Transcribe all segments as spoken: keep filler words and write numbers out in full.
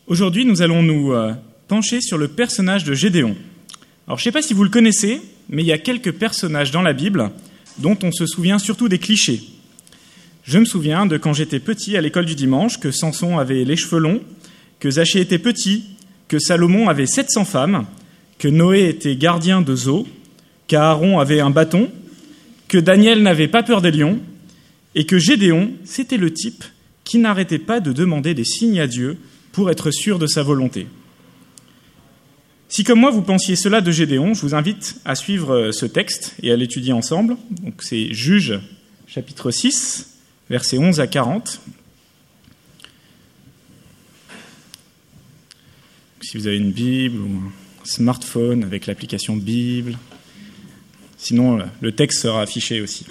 Aujourd'hui, nous allons nous euh, pencher sur le personnage de Gédéon. Alors, je ne sais pas si vous le connaissez, mais il y a quelques personnages dans la Bible dont on se souvient surtout des clichés. Je me souviens de quand j'étais petit à l'école du dimanche, que Samson avait les cheveux longs, que Zachée était petit, que Salomon avait sept cents femmes, que Noé était gardien de Zo, qu'Aaron avait un bâton, que Daniel n'avait pas peur des lions, et que Gédéon, c'était le type qui n'arrêtait pas de demander des signes à Dieu pour être sûr de sa volonté. Si comme moi vous pensiez cela de Gédéon, je vous invite à suivre ce texte et à l'étudier ensemble. Donc c'est Juges chapitre six, versets onze à quarante. Si vous avez une Bible ou un smartphone avec l'application Bible, sinon le texte sera affiché aussi.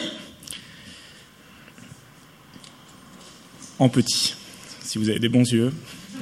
En petit, si vous avez des bons yeux.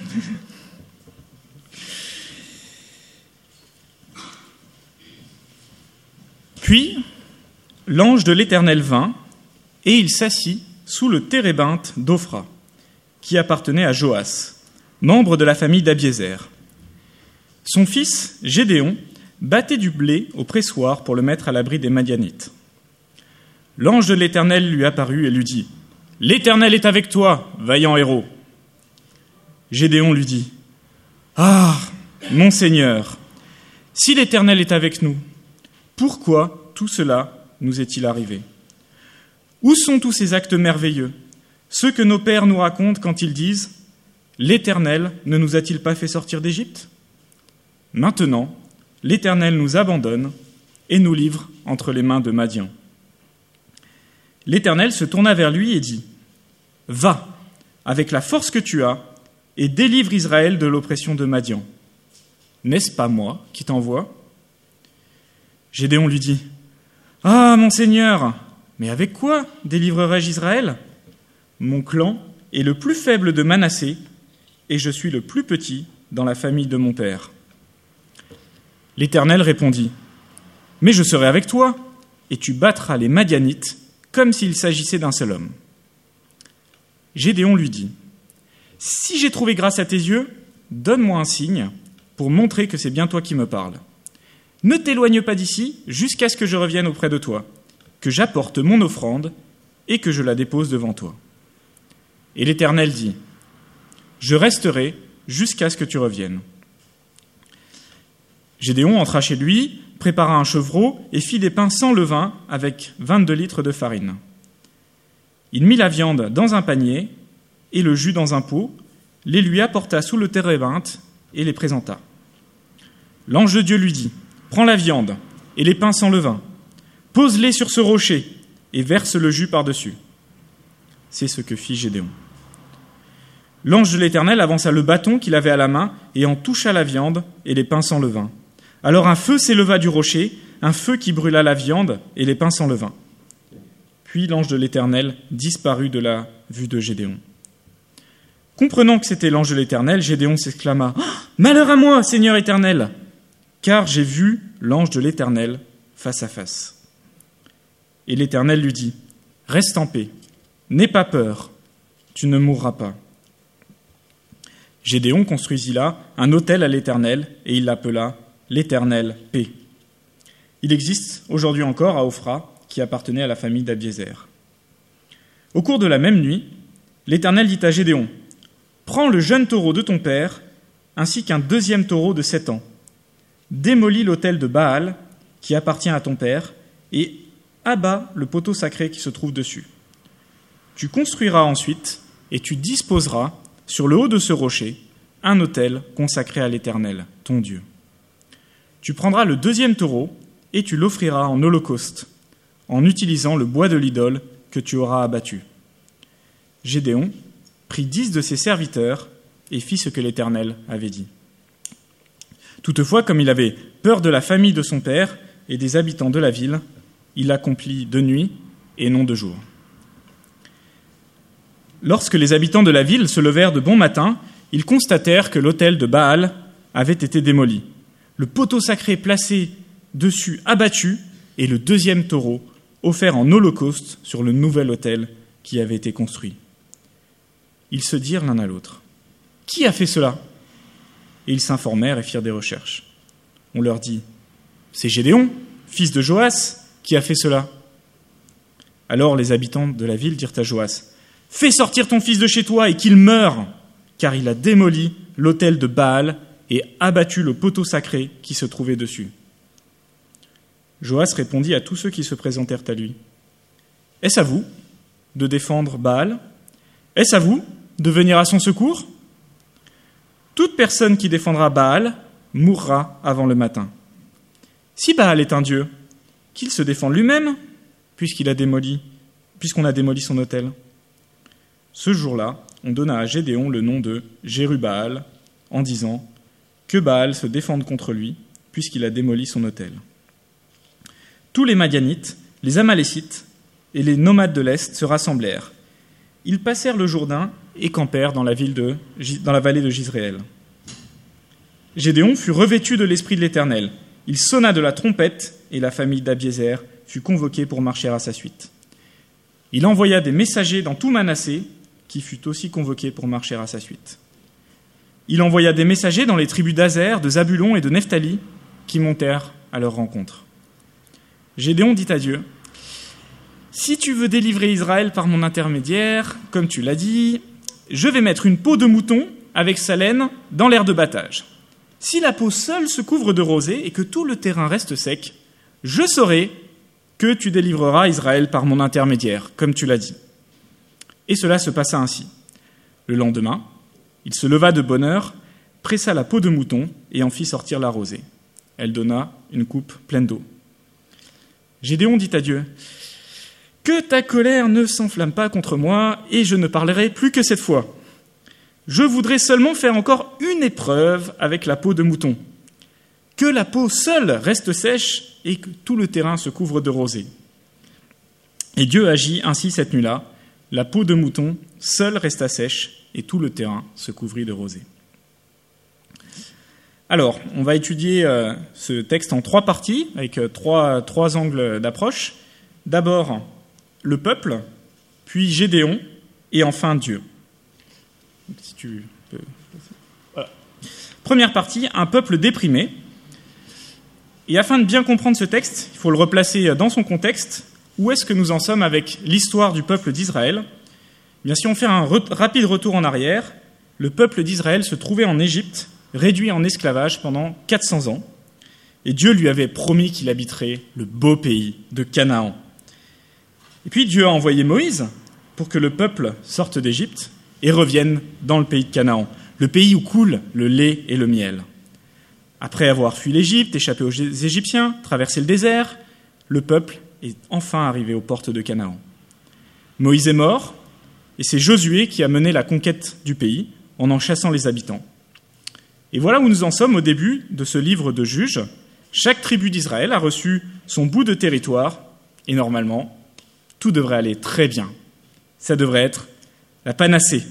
Puis, l'ange de l'Éternel vint, et il s'assit sous le térébinthe d'Ophra, qui appartenait à Joas, membre de la famille d'Abiézer. Son fils, Gédéon, battait du blé au pressoir pour le mettre à l'abri des Madianites. L'ange de l'Éternel lui apparut et lui dit « L'Éternel est avec toi, vaillant héros !» Gédéon lui dit « Ah, mon Seigneur, si l'Éternel est avec nous, pourquoi tout cela nous est-il arrivé ? Où sont tous ces actes merveilleux, ceux que nos pères nous racontent quand ils disent « L'Éternel ne nous a-t-il pas fait sortir d'Égypte ? Maintenant, l'Éternel nous abandonne et nous livre entre les mains de Madian. » L'Éternel se tourna vers lui et dit « Va, avec la force que tu as, et délivre Israël de l'oppression de Madian. N'est-ce pas moi qui t'envoie ?» Gédéon lui dit « Ah, mon Seigneur, mais avec quoi délivrerai-je Israël ? Mon clan est le plus faible de Manassé, et je suis le plus petit dans la famille de mon père. » L'Éternel répondit « Mais je serai avec toi, et tu battras les Madianites comme s'il s'agissait d'un seul homme. » Gédéon lui dit « Si j'ai trouvé grâce à tes yeux, donne-moi un signe pour montrer que c'est bien toi qui me parles. Ne t'éloigne pas d'ici jusqu'à ce que je revienne auprès de toi, que j'apporte mon offrande et que je la dépose devant toi. » Et l'Éternel dit « Je resterai jusqu'à ce que tu reviennes. » Gédéon entra chez lui, prépara un chevreau et fit des pains sans levain avec vingt-deux litres de farine. Il mit la viande dans un panier et le jus dans un pot, les lui apporta sous le térébinthe et les présenta. L'ange de Dieu lui dit « Prends la viande et les pains sans levain, pose-les sur ce rocher et verse le jus par-dessus. » C'est ce que fit Gédéon. L'ange de l'Éternel avança le bâton qu'il avait à la main et en toucha la viande et les pains sans levain. Alors un feu s'éleva du rocher, un feu qui brûla la viande et les pains sans levain. Puis l'ange de l'Éternel disparut de la vue de Gédéon. Comprenant que c'était l'ange de l'Éternel, Gédéon s'exclama oh, « Malheur à moi, Seigneur Éternel, car j'ai vu l'ange de l'Éternel face à face. » Et l'Éternel lui dit « Reste en paix, n'aie pas peur, tu ne mourras pas. » Gédéon construisit là un autel à l'Éternel et il l'appela l'Éternel paix. Il existe aujourd'hui encore à Ophra, qui appartenait à la famille d'Abiézer. Au cours de la même nuit, l'Éternel dit à Gédéon « Prends le jeune taureau de ton père, ainsi qu'un deuxième taureau de sept ans. Démolis l'autel de Baal, qui appartient à ton père, et abats le poteau sacré qui se trouve dessus. Tu construiras ensuite, et tu disposeras, sur le haut de ce rocher, un autel consacré à l'Éternel, ton Dieu. Tu prendras le deuxième taureau, et tu l'offriras en holocauste, en utilisant le bois de l'idole que tu auras abattu. » Gédéon prit dix de ses serviteurs et fit ce que l'Éternel avait dit. Toutefois, comme il avait peur de la famille de son père et des habitants de la ville, il l'accomplit de nuit et non de jour. Lorsque les habitants de la ville se levèrent de bon matin, ils constatèrent que l'autel de Baal avait été démoli, le poteau sacré placé dessus abattu et le deuxième taureau offert en holocauste sur le nouvel autel qui avait été construit. Ils se dirent l'un à l'autre « Qui a fait cela ? et ils s'informèrent et firent des recherches. On leur dit « C'est Gédéon, fils de Joas, qui a fait cela. » Alors les habitants de la ville dirent à Joas « Fais sortir ton fils de chez toi et qu'il meure, car il a démoli l'autel de Baal et abattu le poteau sacré qui se trouvait dessus. » Joas répondit à tous ceux qui se présentèrent à lui « Est-ce à vous de défendre Baal? Est-ce à vous de venir à son secours? Toute personne qui défendra Baal mourra avant le matin. Si Baal est un dieu, qu'il se défende lui-même, puisqu'il a démoli, puisqu'on a démoli son autel. » Ce jour-là, on donna à Gédéon le nom de Jérubbaal, en disant que Baal se défende contre lui, puisqu'il a démoli son autel. Tous les Madianites, les Amalécites et les nomades de l'Est se rassemblèrent. Ils passèrent le Jourdain et campèrent dans la, ville de, dans la vallée de Jizréel. Gédéon fut revêtu de l'Esprit de l'Éternel. Il sonna de la trompette et la famille d'Abiézer fut convoquée pour marcher à sa suite. Il envoya des messagers dans tout Manassé, qui fut aussi convoqué pour marcher à sa suite. Il envoya des messagers dans les tribus d'Azer, de Zabulon et de Nephtali, qui montèrent à leur rencontre. Gédéon dit à Dieu, « Si tu veux délivrer Israël par mon intermédiaire, comme tu l'as dit, je vais mettre une peau de mouton avec sa laine dans l'aire de battage. Si la peau seule se couvre de rosée et que tout le terrain reste sec, je saurai que tu délivreras Israël par mon intermédiaire, comme tu l'as dit. » Et cela se passa ainsi. Le lendemain, il se leva de bonne heure, pressa la peau de mouton et en fit sortir la rosée. Elle donna une coupe pleine d'eau. Gédéon dit à Dieu, « Que ta colère ne s'enflamme pas contre moi, et je ne parlerai plus que cette fois. Je voudrais seulement faire encore une épreuve avec la peau de mouton. Que la peau seule reste sèche et que tout le terrain se couvre de rosée. » Et Dieu agit ainsi cette nuit-là. La peau de mouton seule resta sèche et tout le terrain se couvrit de rosée. Alors, on va étudier euh, ce texte en trois parties, avec euh, trois, trois angles d'approche. D'abord, le peuple, puis Gédéon, et enfin Dieu. Si tu peux... voilà. Première partie, un peuple déprimé. Et afin de bien comprendre ce texte, il faut le replacer dans son contexte. Où est-ce que nous en sommes avec l'histoire du peuple d'Israël ? Bien, si on fait un re- rapide retour en arrière, le peuple d'Israël se trouvait en Égypte, réduit en esclavage pendant quatre cents ans, et Dieu lui avait promis qu'il habiterait le beau pays de Canaan. Et puis Dieu a envoyé Moïse pour que le peuple sorte d'Égypte et revienne dans le pays de Canaan, le pays où coule le lait et le miel. Après avoir fui l'Égypte, échappé aux Égyptiens, traversé le désert, le peuple est enfin arrivé aux portes de Canaan. Moïse est mort, et c'est Josué qui a mené la conquête du pays en en chassant les habitants. Et voilà où nous en sommes au début de ce livre de Juges. Chaque tribu d'Israël a reçu son bout de territoire, et normalement, tout devrait aller très bien. Ça devrait être la panacée.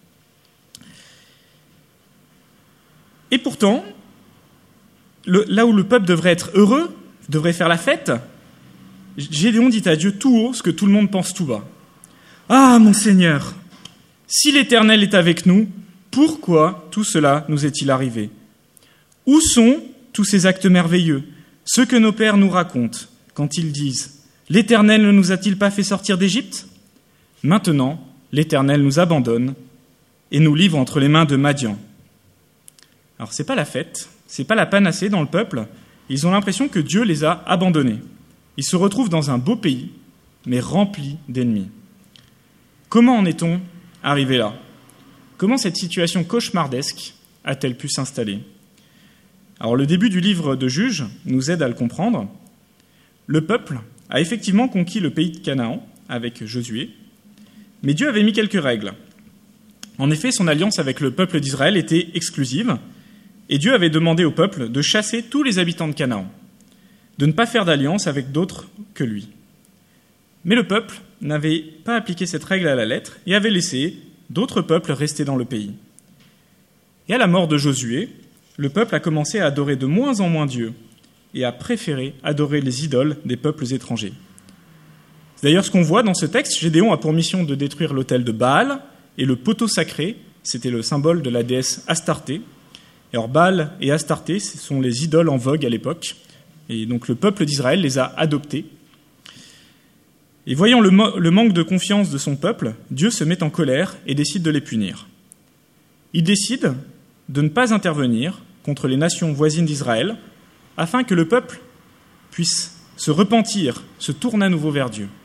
Et pourtant, le, là où le peuple devrait être heureux, devrait faire la fête, Gédéon dit à Dieu tout haut ce que tout le monde pense tout bas. « Ah, mon Seigneur, si l'Éternel est avec nous, pourquoi tout cela nous est-il arrivé? Où sont tous ces actes merveilleux, ceux que nos pères nous racontent, quand ils disent « L'Éternel ne nous a-t-il pas fait sortir d'Égypte ?» Maintenant, l'Éternel nous abandonne et nous livre entre les mains de Madian. Alors, ce n'est pas la fête, ce n'est pas la panacée dans le peuple. Ils ont l'impression que Dieu les a abandonnés. Ils se retrouvent dans un beau pays, mais rempli d'ennemis. Comment en est-on arrivé là ? Comment cette situation cauchemardesque a-t-elle pu s'installer ? Alors, le début du livre de Juges nous aide à le comprendre. Le peuple a effectivement conquis le pays de Canaan avec Josué, mais Dieu avait mis quelques règles. En effet, son alliance avec le peuple d'Israël était exclusive, et Dieu avait demandé au peuple de chasser tous les habitants de Canaan, de ne pas faire d'alliance avec d'autres que lui. Mais le peuple n'avait pas appliqué cette règle à la lettre et avait laissé d'autres peuples rester dans le pays. Et à la mort de Josué, le peuple a commencé à adorer de moins en moins Dieu et a préféré adorer les idoles des peuples étrangers. C'est d'ailleurs ce qu'on voit dans ce texte. Gédéon a pour mission de détruire l'autel de Baal et le poteau sacré, c'était le symbole de la déesse Astarté. Et alors Baal et Astarté, ce sont les idoles en vogue à l'époque. Et donc le peuple d'Israël les a adoptés. Et voyant le, mo- le manque de confiance de son peuple, Dieu se met en colère et décide de les punir. Il décide de ne pas intervenir contre les nations voisines d'Israël, afin que le peuple puisse se repentir, se tourne à nouveau vers Dieu.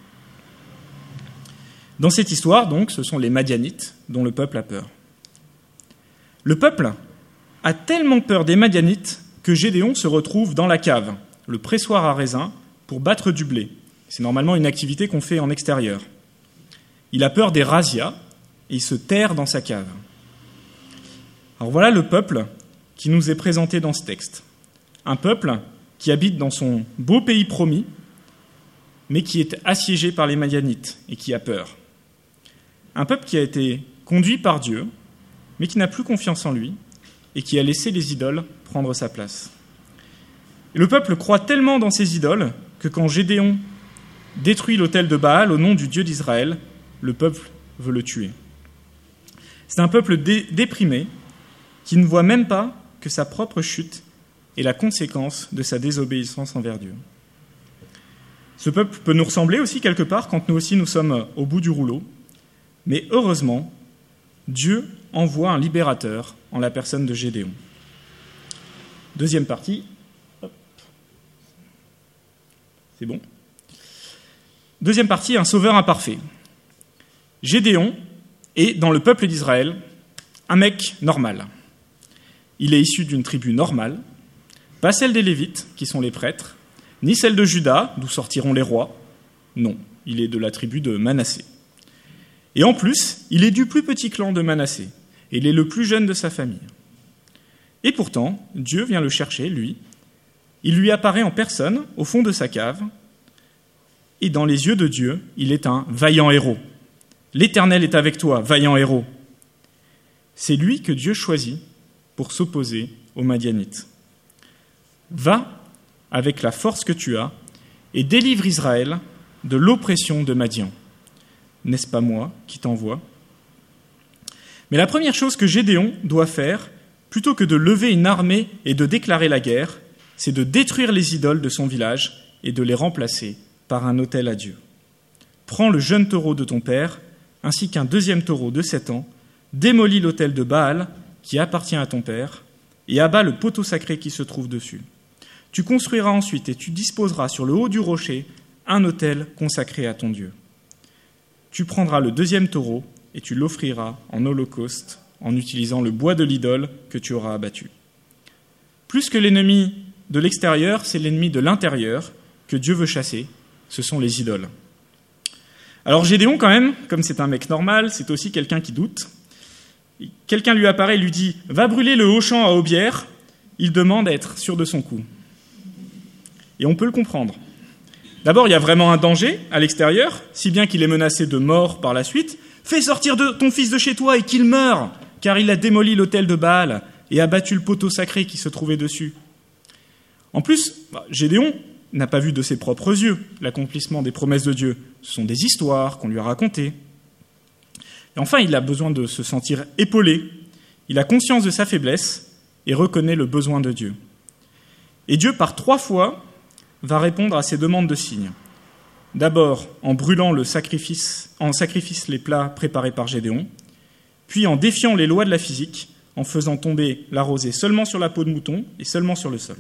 Dans cette histoire, donc, ce sont les Madianites dont le peuple a peur. Le peuple a tellement peur des Madianites que Gédéon se retrouve dans la cave, le pressoir à raisin, pour battre du blé. C'est normalement une activité qu'on fait en extérieur. Il a peur des razzias et il se terre dans sa cave. Alors voilà le peuple qui nous est présenté dans ce texte. Un peuple qui habite dans son beau pays promis, mais qui est assiégé par les Madianites et qui a peur. Un peuple qui a été conduit par Dieu, mais qui n'a plus confiance en lui et qui a laissé les idoles prendre sa place. Et le peuple croit tellement dans ces idoles que quand Gédéon détruit l'autel de Baal au nom du Dieu d'Israël, le peuple veut le tuer. C'est un peuple dé- déprimé qui ne voit même pas que sa propre chute est la conséquence de sa désobéissance envers Dieu. Ce peuple peut nous ressembler aussi quelque part quand nous aussi nous sommes au bout du rouleau, mais heureusement, Dieu envoie un libérateur en la personne de Gédéon. Deuxième partie. Hop. C'est bon. Deuxième partie, un sauveur imparfait. Gédéon est, dans le peuple d'Israël, un mec normal. Il est issu d'une tribu normale, pas celle des Lévites, qui sont les prêtres, ni celle de Juda, d'où sortiront les rois. Non, il est de la tribu de Manassé. Et en plus, il est du plus petit clan de Manassé, et il est le plus jeune de sa famille. Et pourtant, Dieu vient le chercher, lui. Il lui apparaît en personne, au fond de sa cave, et dans les yeux de Dieu, il est un vaillant héros. L'Éternel est avec toi, vaillant héros. C'est lui que Dieu choisit pour s'opposer aux Madianites. Va avec la force que tu as et délivre Israël de l'oppression de Madian. N'est-ce pas moi qui t'envoie ? Mais la première chose que Gédéon doit faire, plutôt que de lever une armée et de déclarer la guerre, c'est de détruire les idoles de son village et de les remplacer par un autel à Dieu. Prends le jeune taureau de ton père, ainsi qu'un deuxième taureau de sept ans, démolis l'autel de Baal qui appartient à ton père, et abat le poteau sacré qui se trouve dessus. Tu construiras ensuite et tu disposeras sur le haut du rocher un autel consacré à ton Dieu. Tu prendras le deuxième taureau et tu l'offriras en holocauste en utilisant le bois de l'idole que tu auras abattu. Plus que l'ennemi de l'extérieur, c'est l'ennemi de l'intérieur que Dieu veut chasser, ce sont les idoles. Alors Gédéon, quand même, comme c'est un mec normal, c'est aussi quelqu'un qui doute. Quelqu'un lui apparaît et lui dit « Va brûler le haut champ à Aubière ». Il demande à être sûr de son coup. Et on peut le comprendre. D'abord, il y a vraiment un danger à l'extérieur, si bien qu'il est menacé de mort par la suite. « Fais sortir de ton fils de chez toi et qu'il meure, car il a démoli l'autel de Baal et abattu le poteau sacré qui se trouvait dessus. » En plus, Gédéon n'a pas vu de ses propres yeux l'accomplissement des promesses de Dieu. Ce sont des histoires qu'on lui a racontées. Et enfin, il a besoin de se sentir épaulé. Il a conscience de sa faiblesse et reconnaît le besoin de Dieu. Et Dieu, par trois fois, va répondre à ses demandes de signes. D'abord, en brûlant le sacrifice, en sacrifice les plats préparés par Gédéon, puis en défiant les lois de la physique, en faisant tomber la rosée seulement sur la peau de mouton et seulement sur le sol.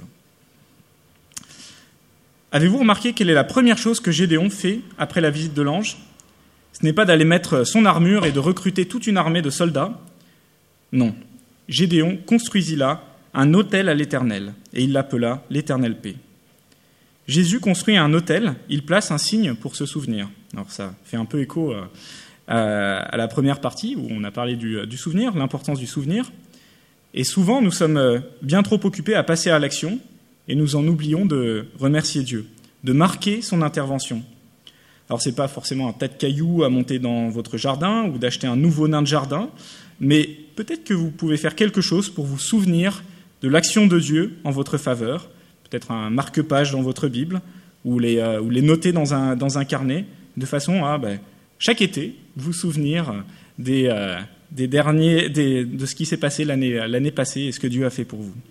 Avez-vous remarqué quelle est la première chose que Gédéon fait après la visite de l'ange ? Ce n'est pas d'aller mettre son armure et de recruter toute une armée de soldats. Non, Gédéon construisit là un autel à l'Éternel, et il l'appela l'Éternel paix. Jésus construit un autel, il place un signe pour se souvenir. Alors ça fait un peu écho à, à, à la première partie où on a parlé du, du souvenir, l'importance du souvenir. Et souvent, nous sommes bien trop occupés à passer à l'action et nous en oublions de remercier Dieu, de marquer son intervention. Alors, ce n'est pas forcément un tas de cailloux à monter dans votre jardin ou d'acheter un nouveau nain de jardin, mais peut-être que vous pouvez faire quelque chose pour vous souvenir de l'action de Dieu en votre faveur, peut-être un marque-page dans votre Bible, ou les, euh, ou les noter dans un, dans un carnet, de façon à, ben, chaque été, vous souvenir des, euh, des derniers, des, de ce qui s'est passé l'année, l'année passée et ce que Dieu a fait pour vous.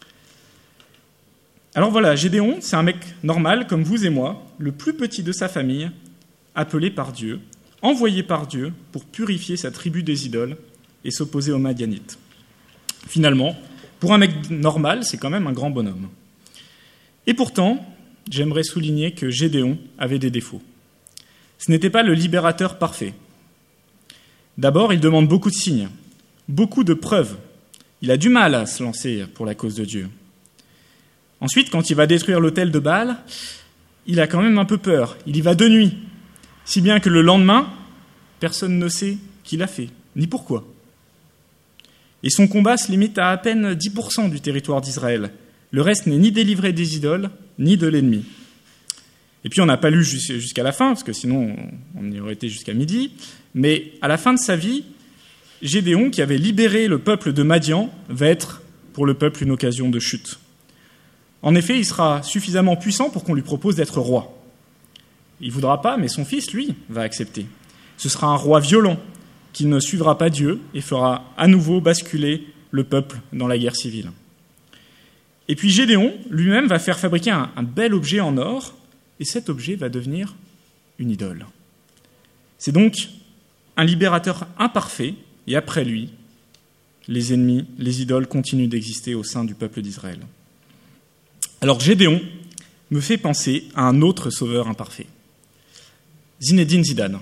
Alors voilà, Gédéon, c'est un mec normal comme vous et moi, le plus petit de sa famille, appelé par Dieu, envoyé par Dieu pour purifier sa tribu des idoles et s'opposer aux Madianites. Finalement, pour un mec normal, c'est quand même un grand bonhomme. Et pourtant, j'aimerais souligner que Gédéon avait des défauts. Ce n'était pas le libérateur parfait. D'abord, il demande beaucoup de signes, beaucoup de preuves. Il a du mal à se lancer pour la cause de Dieu. Ensuite, quand il va détruire l'autel de Baal, il a quand même un peu peur. Il y va de nuit, si bien que le lendemain, personne ne sait qui l'a fait, ni pourquoi. Et son combat se limite à à peine dix pour cent du territoire d'Israël. Le reste n'est ni délivré des idoles, ni de l'ennemi. Et puis on n'a pas lu jusqu'à la fin, parce que sinon on y aurait été jusqu'à midi, mais à la fin de sa vie, Gédéon, qui avait libéré le peuple de Madian, va être pour le peuple une occasion de chute. En effet, il sera suffisamment puissant pour qu'on lui propose d'être roi. Il ne voudra pas, mais son fils, lui, va accepter. Ce sera un roi violent, qui ne suivra pas Dieu et fera à nouveau basculer le peuple dans la guerre civile. Et puis Gédéon lui-même va faire fabriquer un, un bel objet en or, et cet objet va devenir une idole. C'est donc un libérateur imparfait, et après lui, les ennemis, les idoles continuent d'exister au sein du peuple d'Israël. Alors Gédéon me fait penser à un autre sauveur imparfait, Zinedine Zidane.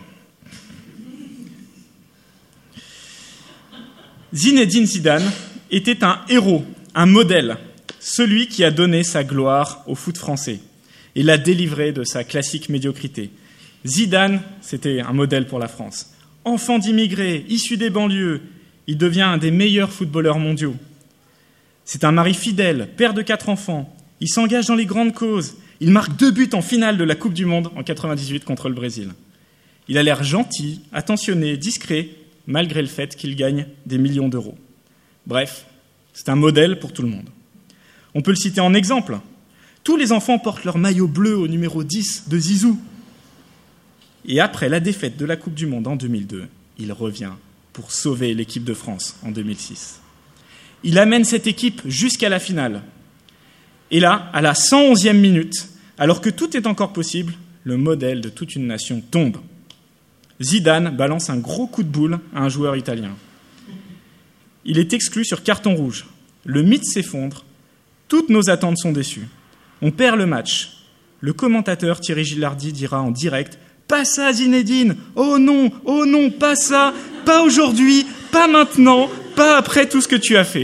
Zinedine Zidane était un héros, un modèle, celui qui a donné sa gloire au foot français et l'a délivré de sa classique médiocrité. Zidane, c'était un modèle pour la France. Enfant d'immigrés, issu des banlieues, il devient un des meilleurs footballeurs mondiaux. C'est un mari fidèle, père de quatre enfants. Il s'engage dans les grandes causes. Il marque deux buts en finale de la Coupe du Monde en quatre-vingt-dix-huit contre le Brésil. Il a l'air gentil, attentionné, discret, malgré le fait qu'il gagne des millions d'euros. Bref, c'est un modèle pour tout le monde. On peut le citer en exemple. Tous les enfants portent leur maillot bleu au numéro dix de Zizou. Et après la défaite de la Coupe du Monde en deux mille deux, il revient pour sauver l'équipe de France en deux mille six. Il amène cette équipe jusqu'à la finale. Et là, à la cent onzième minute, alors que tout est encore possible, le modèle de toute une nation tombe. Zidane balance un gros coup de boule à un joueur italien. Il est exclu sur carton rouge. Le mythe s'effondre. Toutes nos attentes sont déçues. On perd le match. Le commentateur Thierry Gilardi dira en direct « Pas ça, Zinedine! Oh non! Oh non! Pas ça! Pas aujourd'hui! Pas maintenant! Pas après tout ce que tu as fait !»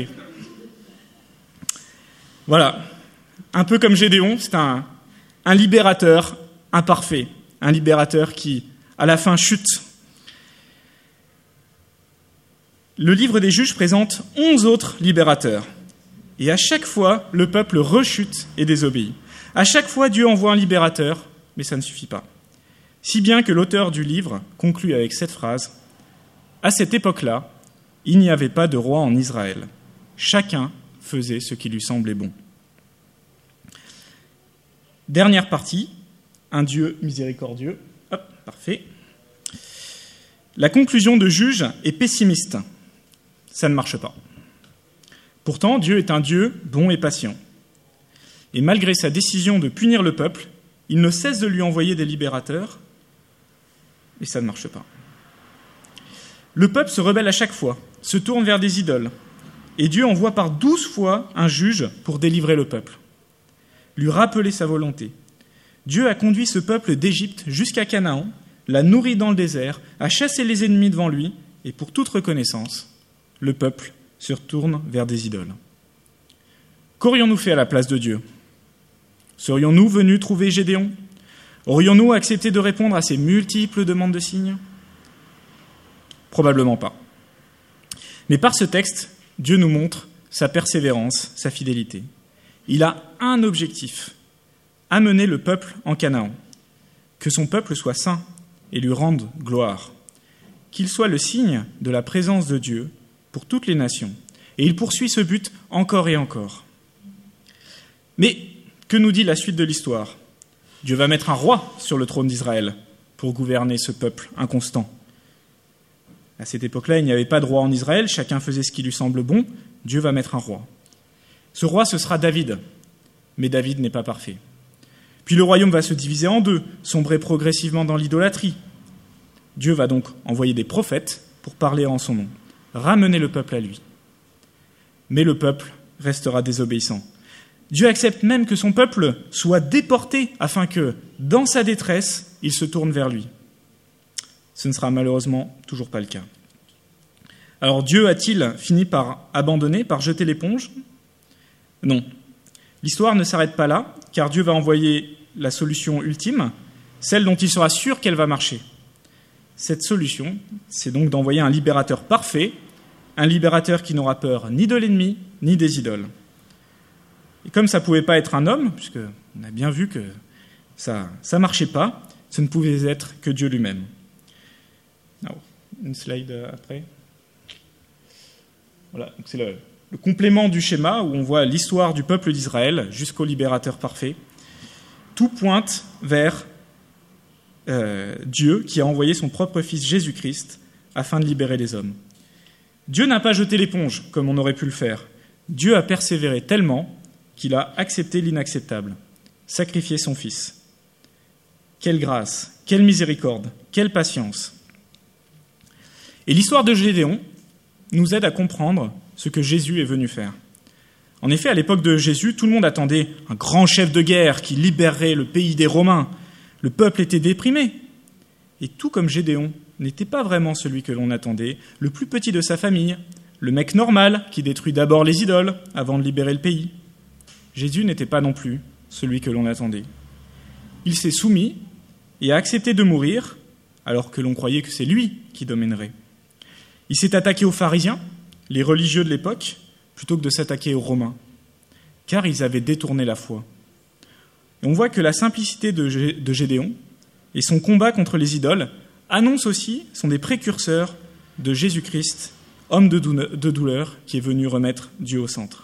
Voilà. Un peu comme Gédéon, c'est un, un libérateur imparfait. Un libérateur qui, à la fin, chute. Le livre des Juges présente onze autres libérateurs. Et à chaque fois, le peuple rechute et désobéit. À chaque fois, Dieu envoie un libérateur, mais ça ne suffit pas. Si bien que l'auteur du livre conclut avec cette phrase « À cette époque-là, il n'y avait pas de roi en Israël. Chacun faisait ce qui lui semblait bon. » Dernière partie, un Dieu miséricordieux. Hop, parfait. La conclusion de Juge est pessimiste. Ça ne marche pas. Pourtant, Dieu est un Dieu bon et patient. Et malgré sa décision de punir le peuple, il ne cesse de lui envoyer des libérateurs, et ça ne marche pas. Le peuple se rebelle à chaque fois, se tourne vers des idoles, et Dieu envoie par douze fois un juge pour délivrer le peuple, lui rappeler sa volonté. Dieu a conduit ce peuple d'Égypte jusqu'à Canaan, l'a nourri dans le désert, a chassé les ennemis devant lui, et pour toute reconnaissance, le peuple se retourne vers des idoles. Qu'aurions-nous fait à la place de Dieu ? Serions-nous venus trouver Gédéon ? Aurions-nous accepté de répondre à ces multiples demandes de signes ? Probablement pas. Mais par ce texte, Dieu nous montre sa persévérance, sa fidélité. Il a un objectif, amener le peuple en Canaan, que son peuple soit saint et lui rende gloire, qu'il soit le signe de la présence de Dieu pour toutes les nations. Et il poursuit ce but encore et encore. Mais que nous dit la suite de l'histoire ? Dieu va mettre un roi sur le trône d'Israël pour gouverner ce peuple inconstant. À cette époque-là, il n'y avait pas de roi en Israël, chacun faisait ce qui lui semble bon. Dieu va mettre un roi. Ce roi, ce sera David. Mais David n'est pas parfait. Puis le royaume va se diviser en deux, sombrer progressivement dans l'idolâtrie. Dieu va donc envoyer des prophètes pour parler en son nom, ramener le peuple à lui. Mais le peuple restera désobéissant. Dieu accepte même que son peuple soit déporté afin que, dans sa détresse, il se tourne vers lui. Ce ne sera malheureusement toujours pas le cas. Alors Dieu a-t-il fini par abandonner, par jeter l'éponge ? Non. L'histoire ne s'arrête pas là, car Dieu va envoyer la solution ultime, celle dont il sera sûr qu'elle va marcher. Cette solution, c'est donc d'envoyer un libérateur parfait, un libérateur qui n'aura peur ni de l'ennemi, ni des idoles. Et comme ça ne pouvait pas être un homme, puisqu'on a bien vu que ça ne marchait pas, ce ne pouvait être que Dieu lui-même. Alors, une slide après. Voilà, donc c'est le, le complément du schéma où on voit l'histoire du peuple d'Israël jusqu'au libérateur parfait. Tout pointe vers euh, Dieu qui a envoyé son propre fils Jésus-Christ afin de libérer les hommes. Dieu n'a pas jeté l'éponge comme on aurait pu le faire. Dieu a persévéré tellement qu'il a accepté l'inacceptable, sacrifié son fils. Quelle grâce, quelle miséricorde, quelle patience. Et l'histoire de Gédéon nous aide à comprendre ce que Jésus est venu faire. En effet, à l'époque de Jésus, tout le monde attendait un grand chef de guerre qui libérerait le pays des Romains. Le peuple était déprimé. Et tout comme Gédéon n'était pas vraiment celui que l'on attendait, le plus petit de sa famille, le mec normal qui détruit d'abord les idoles avant de libérer le pays. Jésus n'était pas non plus celui que l'on attendait. Il s'est soumis et a accepté de mourir alors que l'on croyait que c'est lui qui dominerait. Il s'est attaqué aux pharisiens, les religieux de l'époque, plutôt que de s'attaquer aux Romains, car ils avaient détourné la foi. Et on voit que la simplicité de Gédéon et son combat contre les idoles annoncent aussi, sont des précurseurs de Jésus-Christ, homme de douleur, qui est venu remettre Dieu au centre.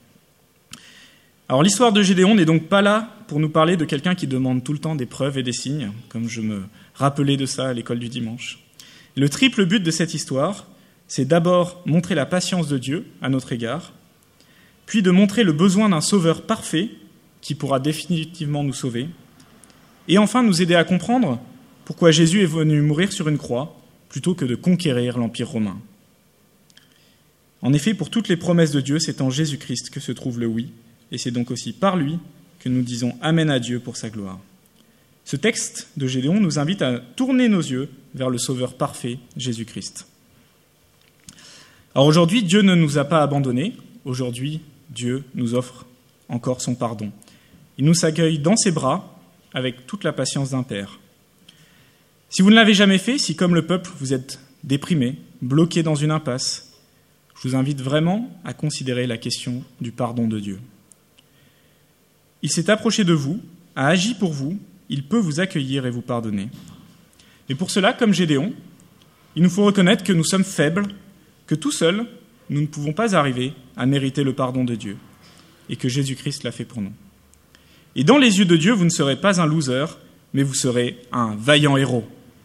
Alors l'histoire de Gédéon n'est donc pas là pour nous parler de quelqu'un qui demande tout le temps des preuves et des signes, comme je me rappelais de ça à l'école du dimanche. Le triple but de cette histoire, c'est d'abord montrer la patience de Dieu à notre égard, puis de montrer le besoin d'un sauveur parfait qui pourra définitivement nous sauver, et enfin nous aider à comprendre pourquoi Jésus est venu mourir sur une croix plutôt que de conquérir l'Empire romain. En effet, pour toutes les promesses de Dieu, c'est en Jésus-Christ que se trouve le oui, et c'est donc aussi par lui que nous disons « Amen à Dieu pour sa gloire ». Ce texte de Gédéon nous invite à tourner nos yeux vers le Sauveur parfait, Jésus-Christ. Alors aujourd'hui, Dieu ne nous a pas abandonnés. Aujourd'hui, Dieu nous offre encore son pardon. Il nous accueille dans ses bras avec toute la patience d'un père. Si vous ne l'avez jamais fait, si comme le peuple, vous êtes déprimé, bloqué dans une impasse, je vous invite vraiment à considérer la question du pardon de Dieu. Il s'est approché de vous, a agi pour vous, il peut vous accueillir et vous pardonner. Et pour cela, comme Gédéon, il nous faut reconnaître que nous sommes faibles, que tout seuls, nous ne pouvons pas arriver à mériter le pardon de Dieu, et que Jésus-Christ l'a fait pour nous. Et dans les yeux de Dieu, vous ne serez pas un loser, mais vous serez un vaillant héros.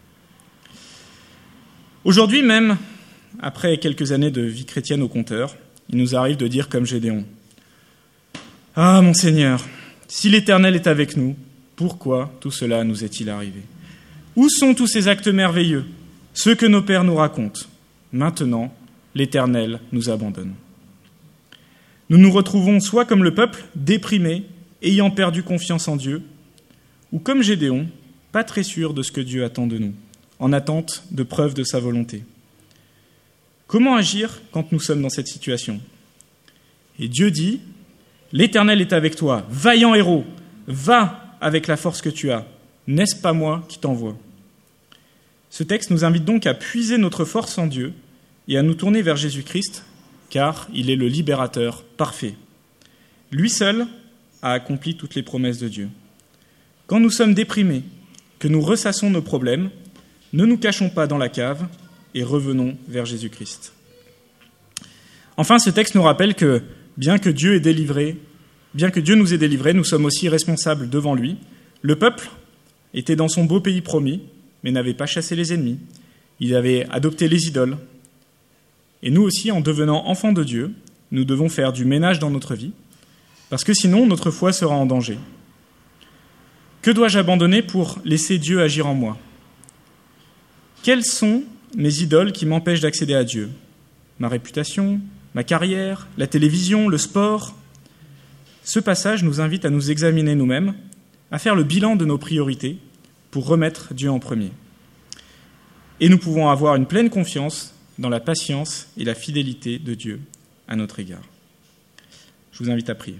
Aujourd'hui même, après quelques années de vie chrétienne au compteur, il nous arrive de dire comme Gédéon : « Ah, mon Seigneur, si l'Éternel est avec nous, pourquoi tout cela nous est-il arrivé ? Où sont tous ces actes merveilleux, ceux que nos pères nous racontent ? Maintenant, l'Éternel nous abandonne. » Nous nous retrouvons soit comme le peuple, déprimés, ayant perdu confiance en Dieu, ou comme Gédéon, pas très sûrs de ce que Dieu attend de nous, en attente de preuves de sa volonté. Comment agir quand nous sommes dans cette situation ? Et Dieu dit : « L'Éternel est avec toi, vaillant héros, va avec la force que tu as, n'est-ce pas moi qui t'envoie ?» Ce texte nous invite donc à puiser notre force en Dieu et à nous tourner vers Jésus-Christ, car il est le libérateur parfait. Lui seul a accompli toutes les promesses de Dieu. Quand nous sommes déprimés, que nous ressassons nos problèmes, ne nous cachons pas dans la cave et revenons vers Jésus-Christ. Enfin, ce texte nous rappelle que, bien que Dieu ait délivré, bien que Dieu nous ait délivrés, nous sommes aussi responsables devant lui. Le peuple était dans son beau pays promis, mais n'avait pas chassé les ennemis. Il avait adopté les idoles. Et nous aussi, en devenant enfants de Dieu, nous devons faire du ménage dans notre vie, parce que sinon notre foi sera en danger. Que dois-je abandonner pour laisser Dieu agir en moi ? Quelles sont mes idoles qui m'empêchent d'accéder à Dieu ? Ma réputation, ma carrière, la télévision, le sport ? Ce passage nous invite à nous examiner nous-mêmes, à faire le bilan de nos priorités pour remettre Dieu en premier. Et nous pouvons avoir une pleine confiance dans la patience et la fidélité de Dieu à notre égard. Je vous invite à prier.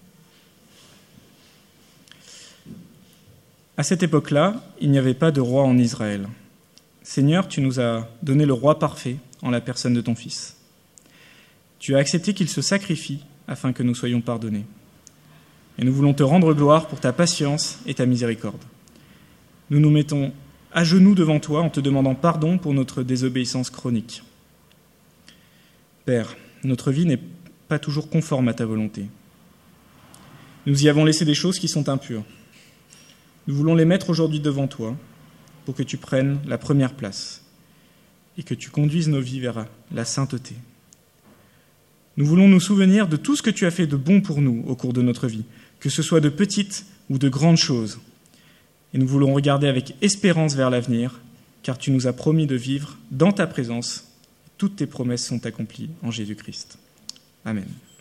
À cette époque-là, il n'y avait pas de roi en Israël. Seigneur, tu nous as donné le roi parfait en la personne de ton Fils. Tu as accepté qu'il se sacrifie afin que nous soyons pardonnés. Et nous voulons te rendre gloire pour ta patience et ta miséricorde. Nous nous mettons à genoux devant toi en te demandant pardon pour notre désobéissance chronique. Père, notre vie n'est pas toujours conforme à ta volonté. Nous y avons laissé des choses qui sont impures. Nous voulons les mettre aujourd'hui devant toi pour que tu prennes la première place et que tu conduises nos vies vers la sainteté. Nous voulons nous souvenir de tout ce que tu as fait de bon pour nous au cours de notre vie, que ce soit de petites ou de grandes choses. Et nous voulons regarder avec espérance vers l'avenir, car tu nous as promis de vivre dans ta présence. Toutes tes promesses sont accomplies en Jésus-Christ. Amen.